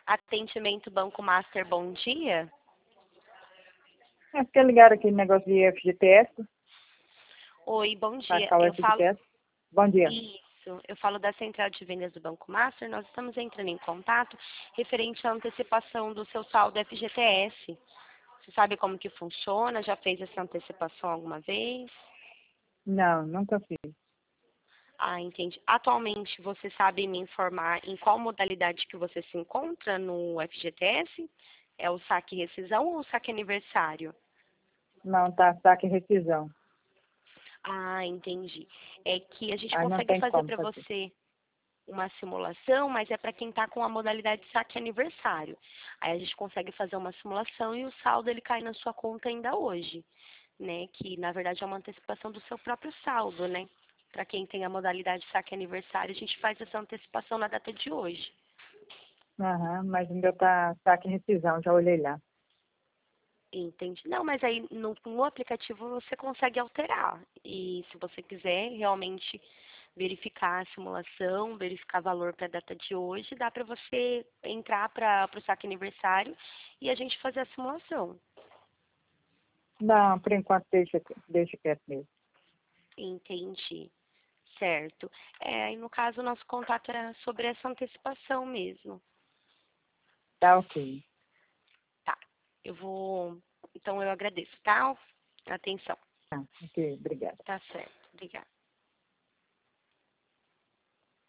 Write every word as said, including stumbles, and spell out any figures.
Atendimento Banco Master, bom dia. Acho que ligaram aquele negócio de F G T S. Oi, bom dia. Passar o Eu falo... F G T S. Bom dia. Isso, eu falo da Central de Vendas do Banco Master. Nós estamos entrando em contato referente à antecipação do seu saldo F G T S. Você sabe como que funciona? Já fez essa antecipação alguma vez? Não, nunca fiz. Ah, entendi. Atualmente, você sabe me informar em qual modalidade que você se encontra no F G T S? É o saque rescisão ou o saque aniversário? Não, tá, saque e rescisão. Ah, entendi. É que a gente Aí não consegue tem fazer como para fazer. você uma simulação, mas é para quem está com a modalidade saque aniversário. Aí a gente consegue fazer uma simulação e o saldo ele cai na sua conta ainda hoje, né? Que na verdade é uma antecipação do seu próprio saldo, né? Para quem tem a modalidade saque aniversário, a gente faz essa antecipação na data de hoje. Aham, mas o meu tá saque e rescisão, já olhei lá. Entendi. Não, mas aí no, no aplicativo você consegue alterar. E se você quiser realmente verificar a simulação, verificar valor para a data de hoje, dá para você entrar para o saque aniversário e a gente fazer a simulação. Não, por enquanto deixa, deixa quieto mesmo. Entendi. Certo. É, aí no caso o nosso contato era sobre essa antecipação mesmo. Tá ok. Tá. Eu vou. Então eu agradeço, tá? Atenção. Tá, ok, obrigada. Tá certo. Obrigada.